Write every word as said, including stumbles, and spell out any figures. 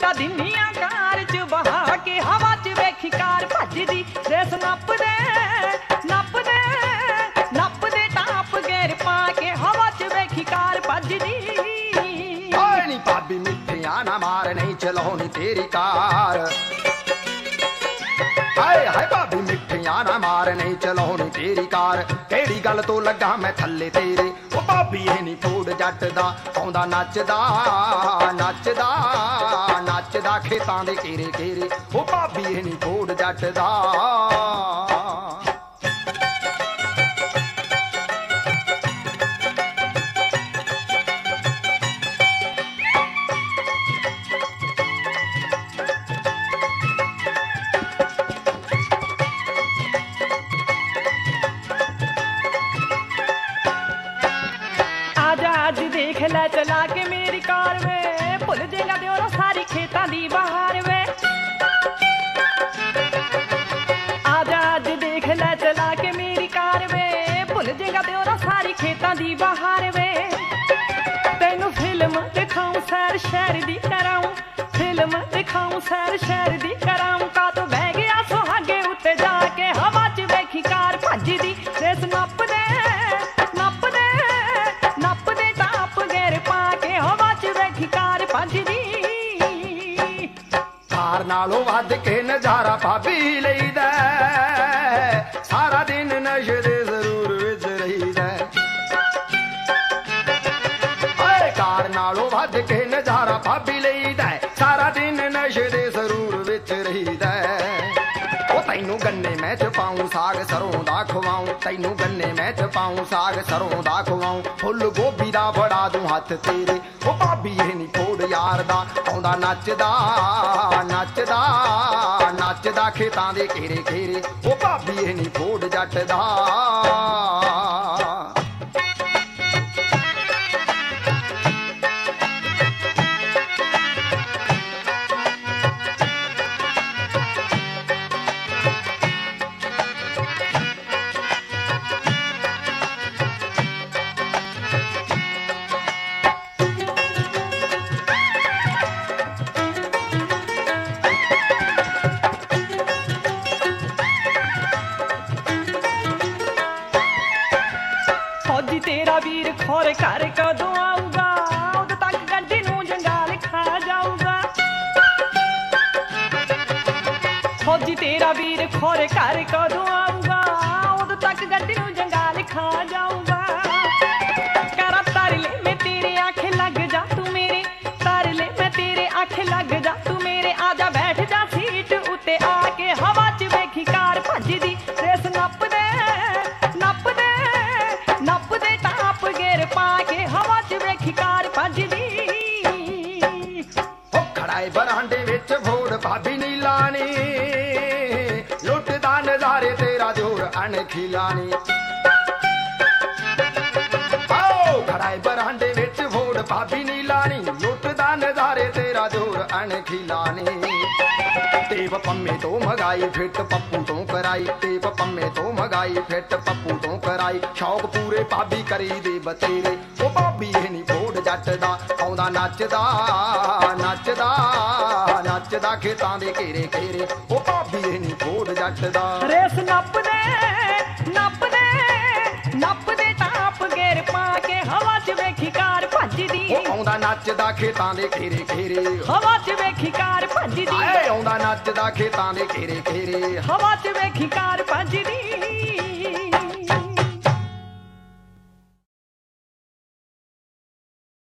ਬੂਟਾ ਦਿੰਨੀਆਂ ਕਾਰ ਚ ਬਹਾ ਕੇ ਹਵਾ ਚ ਵੇਖੀ ਕਾਰ ਭੱਜਦੀ ਰੇਸ ਨੱਪਦੇ ਨੱਪਦੇ ਨੱਪਦੇ ਟਾਪ ਗੇਰ ਪਾ ਕੇ ਹਵਾ ਚ ਵੇਖੀ ਕਾਰ ਭੱਜਦੀ। ਓਏ ਨੀ ਭਾਬੀ ਮਿੱਠੀਆਂ ਨਾ ਮਾਰ ਨਹੀਂ ਚਲਾਉਣੀ ਤੇਰੀ ਕਾਰ। ਹਾਏ ਹਾਏ ਭਾਬੀ ਮਿੱਠੀਆਂ ਨਾ ਮਾਰ ਨਹੀਂ ਚਲਾਉਣੀ ਤੇਰੀ ਕਾਰ। ਕਿਹੜੀ ਗੱਲ ਤੋਂ ਲੱਗਾ ਮੈਂ ਥੱਲੇ ਤੇਰੇ ਉਹ ਭਾਬੀ ਇਹ ਨੀ ਫੂਡ ਜੱਟ ਦਾ ਆਉਂਦਾ ਨੱਚਦਾ ਨੱਚਦਾ ਨੱਚਦਾ ਖੇਤਾਂ ਦੇ ਘੇਰੇ ਘੇਰੇ ਉਹ ਭਾਬੀ ਇਹ ਨੀ ਫੂਡ ਜੱਟ ਦਾ। ਅੱਜ ਦੇਖ ਲੈ ਚਲਾ ਕੇ ਮੇਰੀ ਕਾਰ ਵੇ ਭੁੱਲ ਜੇਗਾ ਦਿਓਰਾ ਸਾਰੀ ਖੇਤਾਂ ਦੀ ਬਹਾਰ ਵੇ। ਆਜਾ ਅੱਜ ਦੇਖ ਲੈ ਚਲਾ ਕੇ ਮੇਰੀ ਕਾਰ ਵੇ ਭੁੱਲ ਜੇਗਾ ਦਿਓਰਾ ਸਾਰੀ ਖੇਤਾਂ ਦੀ ਬਹਾਰ ਵੇ। ਤੈਨੂੰ ਫਿਲਮ ਦਿਖਾਉਂ ਸੈਰ ਸ਼ਹਿਰ ਦੀ ਕਰਾਉਂ ਫਿਲਮ ਦਿਖਾਉਂ ਸੈਰ ਸ਼ਹਿਰ ਦੀ ਕਰਾਉਂ ਕਾ ਤੂੰ ਬਹਿ ਗਿਆ ਸੁਹਾਗੇ ਉੱਤੇ ਜਾ ਕੇ ਹਵਾ ਚ ਵੇਖੀ ਕਾਰ ਭੱਜਦੀ ਰੇਸ ਨੱਪਦੇ ਨੱਪਦੇ ਨੱਪਦੇ ਟਾਪ ਗੇਰ ਪਾ ਕੇ ਹਵਾ ਚ ਵੇਖੀ ਕਾਰ ਭੱਜਦੀ। ਕਾਰ ਨਾਲੋਂ ਵੱਧ ਕੇ ਨਜ਼ਾਰਾ ਭਾਬੀ ਲਈਦਾ ਸਾਰਾ ਦਿਨ ਨਸ਼ੇ ਦੇ ਜ਼ਰੂਰ ਵਿੱਚ ਰਹੀਦਾ। ਓਏ ਕਾਰ ਨਾਲੋਂ ਵੱਧ ਕੇ ਨਜ਼ਾਰਾ ਭਾਬੀ ਲਈਦਾ ਸਾਰਾ ਦਿਨ ਨਸ਼ੇ ਦੇ ਜ਼ਰੂਰ ਵਿੱਚ ਰਹੀਦਾ। ਉਹ ਤੈਨੂੰ ਗੰਨੇ ਮੈਂ ਚ ਪਾਉਂ ਸਾਗ ਸਰੋਂ ਦਾ ਖਵਾਉਂ ਤੈਨੂੰ ਗੰਨੇ ਮੈਂ ਚ ਪਾਉਂ ਸਾਗ ਸਰੋਂ ਦਾ ਖਵਾਉਂ ਫੁੱਲ ਗੋਭੀ ਦਾ ਫੜਾ ਦੂੰ ਹੱਥ ਤੇਰੇ ਉਹ ਭਾਬੀ ਇਹ ਨੀ ਫੋੜ ਯਾਰ ਦਾ ਆਉਂਦਾ ਨੱਚਦਾ ਨੱਚਦਾ ਨੱਚਦਾ ਖੇਤਾਂ ਦੇ ਘੇਰੇ ਘੇਰੇ ਉਹ ਭਾਬੀ ਇਹ ਨੀ ਫੋੜ ਜੱਟ ਦਾ। ਫੌਜੀ ਤੇਰਾ ਵੀਰ ਖੋਰੇ ਘਰ ਕਦੋਂ ਆਊਗਾ ਉਦੋਂ ਤੱਕ ਗੱਡੀ ਨੂੰ ਜੰਗਾਲ ਖਾ ਜਾਊਗਾ। ਫੌਜੀ ਤੇਰਾ ਵੀਰ ਖੋਰੇ ਘਰ ਕਦੋਂ ਆਊਗਾ ਉਦੋਂ ਤੱਕ ਗੱਡੀ ਨੂੰ ਜੰਗਾਲ ਖਾ ਜਾਊਗਾ। ਕਰਾ ਤਰਲੇ ਮੈਂ ਤੇਰੇ ਆਖੇ ਲੱਗ ਜਾ ਤੂੰ ਮੇਰੇ ਤਰਲੇ ਮੈਂ ਤੇਰੇ ਆਖੇ ਲੱਗ ਜਾ ਤੂੰ ਮੇਰੇ ਆਜਾ ਬੈਠ ਜਾ ਸੀਟ ਉੱਤੇ ਆ ਕੇ ਹਵਾ ਚ ਵੇਖੀ ਕਾਰ ਭੱਜਦੀ ਰੇਸ ਨੱਪਦੇ ਨੱਪਦੇ ਨੱਪਦੇ ਟਾਪ ਗੇਰ ਪਾ ਕੇ ਹਵਾ ਚ ਵੇਖੀ ਕਾਰ ਭੱਜਦੀ। ਉਹ ਖੜਾਏ ਬਰਾਂਡੇ ਵਿੱਚ ਫੋੜ ਭਾਬੀ ਨੀ ਲਾਣੀ ਲੁੱਟਦਾ ਨਜ਼ਾਰੇ ਤੇਰਾ ਜੋਰ ਅਣਖੀ ਲਾਣੀ। ਆਓ ਖੜਾਏ ਬਰਾਂਡੇ ਵਿੱਚ ਫੋੜ ਭਾਬੀ ਨੀ ਲਾਣੀ ਲੁੱਟਦਾ ਨਜ਼ਾਰੇ ਤੇਰਾ ਜੋਰ ਅਣਖੀ ਲਾਣੀ। ਟੇਪ ਪੰਮੇ ਤੋਂ ਮਗਾਈ ਫਿੱਟ ਪੱਪੂ ਤੋਂ ਕਰਾਈ ਟੇਪ ਪੰਮੇ ਤੋਂ ਮਗਾਈ ਫਿੱਟ ਪੱਪੂ ਤੋਂ ਕਰਾਈ ਸ਼ੌਕ ਪੂਰੇ ਭਾਬੀ ਕਰੀ ਦੇ ਬਤੇਰੇ ਉਹ ਭਾਬੀ ਇਹ ਨੀ ਫੋੜ ਜੱਟ ਦਾ ਆਉਂਦਾ ਨੱਚਦਾ ਨੱਚਦਾ ਨੱਚਦਾ ਖੇਤਾਂ ਦੇ ਘੇਰੇ ਘੇਰੇ ਉਹ ਭਾਬੀ ਇਹ ਨੀ ਫੋੜ ਜੱਟ ਦਾ। ਰੇਸ ਨੱਪਦੇ ਨੱਪਦੇ ਨੱਪਦੇ ਟਾਪ ਗੇਰ ਪਾ ਕੇ ਹਵਾ ਚ ਵੇਖੀ ਕਾਰ ਭੱਜਦੀ ਉਹ ਆਉਂਦਾ ਨੱਚਦਾ ਖੇਤਾਂ ਦੇ ਘੇਰੇ ਘੇਰੇ ਹਵਾ ਚ ਵੇਖੀ ਕਾਰ ਭੱਜਦੀ ਆਏ ਆਉਂਦਾ ਨੱਚਦਾ ਖੇਤਾਂ ਦੇ ਘੇਰੇ ਘੇਰੇ ਹਵਾ ਚ ਵੇਖੀ ਕਾਰ ਭੱਜਦੀ।